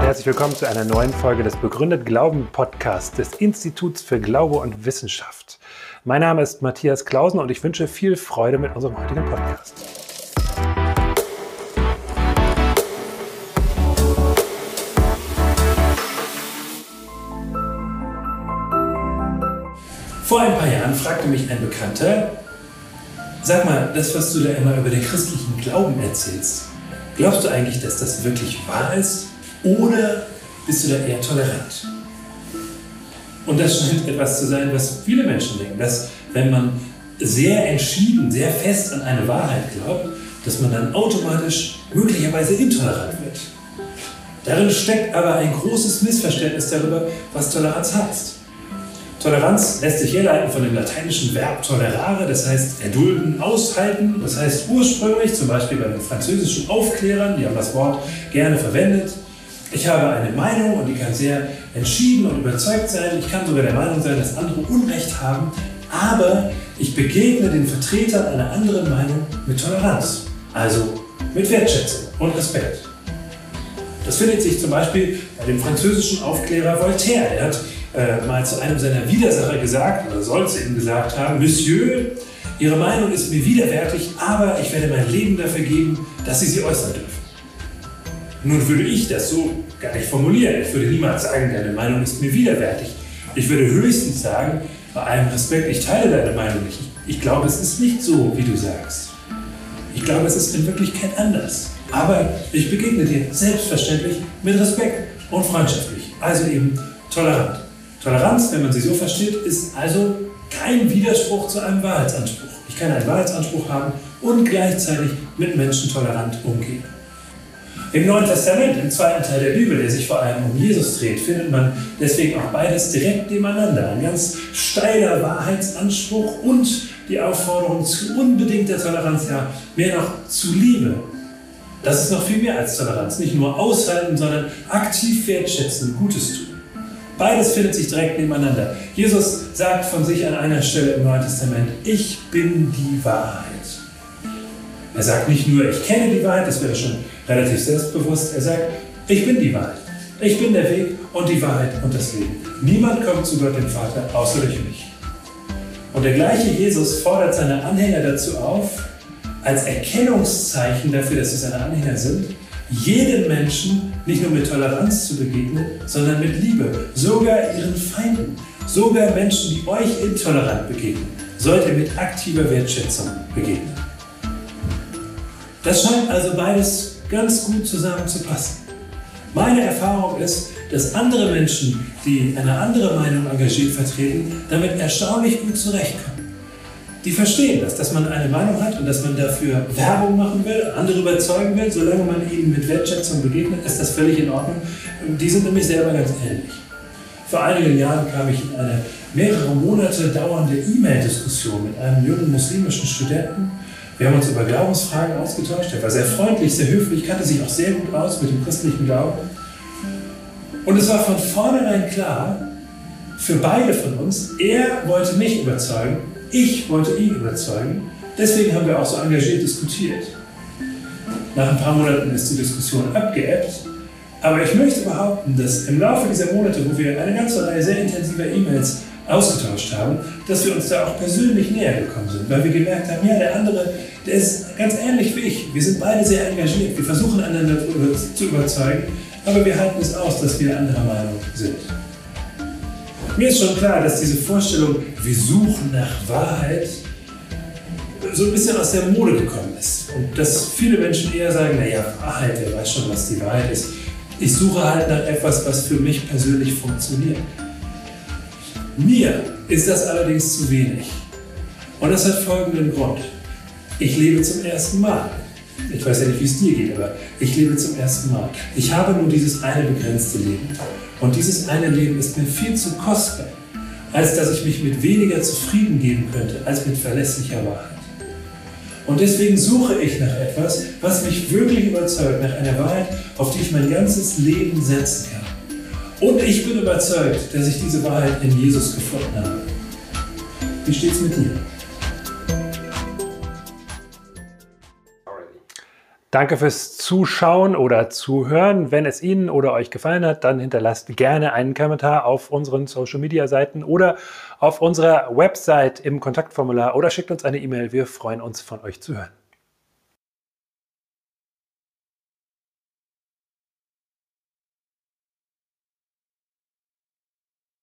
herzlich willkommen zu einer neuen Folge des Begründet Glauben Podcasts des Instituts für Glaube und Wissenschaft. Mein Name ist Matthias Clausen und ich wünsche viel Freude mit unserem heutigen Podcast. Vor ein paar Jahren fragte mich ein Bekannter: Sag mal, das, was du da immer über den christlichen Glauben erzählst, glaubst du eigentlich, dass das wirklich wahr ist? Oder bist du da eher tolerant? Und das scheint etwas zu sein, was viele Menschen denken, dass wenn man sehr entschieden, sehr fest an eine Wahrheit glaubt, dass man dann automatisch möglicherweise intolerant wird. Darin steckt aber ein großes Missverständnis darüber, was Toleranz heißt. Toleranz lässt sich herleiten von dem lateinischen Verb tolerare, das heißt erdulden, aushalten. Das heißt ursprünglich, zum Beispiel bei den französischen Aufklärern, die haben das Wort gerne verwendet: Ich habe eine Meinung und die kann sehr entschieden und überzeugt sein. Ich kann sogar der Meinung sein, dass andere Unrecht haben, aber ich begegne den Vertretern einer anderen Meinung mit Toleranz, also mit Wertschätzung und Respekt. Das findet sich zum Beispiel bei dem französischen Aufklärer Voltaire. Der hat mal zu einem seiner Widersacher gesagt, oder soll es ihm gesagt haben: Monsieur, Ihre Meinung ist mir widerwärtig, aber ich werde mein Leben dafür geben, dass Sie äußern dürfen. Nun würde ich das so gar nicht formulieren. Ich würde niemals sagen, deine Meinung ist mir widerwärtig. Ich würde höchstens sagen, bei allem Respekt, ich teile deine Meinung nicht. Ich glaube, es ist nicht so, wie du sagst. Ich glaube, es ist in Wirklichkeit anders. Aber ich begegne dir selbstverständlich mit Respekt und freundschaftlich, also eben tolerant. Toleranz, wenn man sie so versteht, ist also kein Widerspruch zu einem Wahrheitsanspruch. Ich kann einen Wahrheitsanspruch haben und gleichzeitig mit Menschen tolerant umgehen. Im Neuen Testament, im zweiten Teil der Bibel, der sich vor allem um Jesus dreht, findet man deswegen auch beides direkt nebeneinander. Ein ganz steiler Wahrheitsanspruch und die Aufforderung zu unbedingter Toleranz, ja, mehr noch zu Liebe. Das ist noch viel mehr als Toleranz. Nicht nur aushalten, sondern aktiv wertschätzen, Gutes tun. Beides findet sich direkt nebeneinander. Jesus sagt von sich an einer Stelle im Neuen Testament: Ich bin die Wahrheit. Er sagt nicht nur, ich kenne die Wahrheit, das wäre schon relativ selbstbewusst. Er sagt, ich bin die Wahrheit. Ich bin der Weg und die Wahrheit und das Leben. Niemand kommt zu Gott, dem Vater, außer durch mich. Und der gleiche Jesus fordert seine Anhänger dazu auf, als Erkennungszeichen dafür, dass sie seine Anhänger sind, jedem Menschen nicht nur mit Toleranz zu begegnen, sondern mit Liebe. Sogar ihren Feinden, sogar Menschen, die euch intolerant begegnen, sollt ihr mit aktiver Wertschätzung begegnen. Das scheint also beides ganz gut zusammenzupassen. Meine Erfahrung ist, dass andere Menschen, die eine andere Meinung engagiert vertreten, damit erstaunlich gut zurechtkommen. Die verstehen das, dass man eine Meinung hat und dass man dafür Werbung machen will, andere überzeugen will. Solange man ihnen mit Wertschätzung begegnet, ist das völlig in Ordnung. Die sind nämlich selber ganz ähnlich. Vor einigen Jahren kam ich in eine mehrere Monate dauernde E-Mail-Diskussion mit einem jungen muslimischen Studenten. Wir haben uns über Glaubensfragen ausgetauscht. Er war sehr freundlich, sehr höflich, kannte sich auch sehr gut aus mit dem christlichen Glauben. Und es war von vornherein klar, für beide von uns: Er wollte mich überzeugen, ich wollte ihn überzeugen. Deswegen haben wir auch so engagiert diskutiert. Nach ein paar Monaten ist die Diskussion abgeebbt. Aber ich möchte behaupten, dass im Laufe dieser Monate, wo wir eine ganze Reihe sehr intensiver E-Mails ausgetauscht haben, dass wir uns da auch persönlich näher gekommen sind, weil wir gemerkt haben, ja, der andere, der ist ganz ähnlich wie ich. Wir sind beide sehr engagiert, wir versuchen einander zu überzeugen, aber wir halten es aus, dass wir anderer Meinung sind. Mir ist schon klar, dass diese Vorstellung, wir suchen nach Wahrheit, so ein bisschen aus der Mode gekommen ist. Und dass viele Menschen eher sagen, naja, Wahrheit, wer weiß schon, was die Wahrheit ist. Ich suche halt nach etwas, was für mich persönlich funktioniert. Mir ist das allerdings zu wenig. Und das hat folgenden Grund. Ich lebe zum ersten Mal. Ich weiß ja nicht, wie es dir geht, aber ich lebe zum ersten Mal. Ich habe nur dieses eine begrenzte Leben. Und dieses eine Leben ist mir viel zu kostbar, als dass ich mich mit weniger zufrieden geben könnte, als mit verlässlicher Wahrheit. Und deswegen suche ich nach etwas, was mich wirklich überzeugt, nach einer Wahrheit, auf die ich mein ganzes Leben setzen kann. Und ich bin überzeugt, dass ich diese Wahrheit in Jesus gefunden habe. Wie steht's mit dir? Danke fürs Zuschauen oder Zuhören. Wenn es Ihnen oder euch gefallen hat, dann hinterlasst gerne einen Kommentar auf unseren Social-Media-Seiten oder auf unserer Website im Kontaktformular oder schickt uns eine E-Mail. Wir freuen uns, von euch zu hören.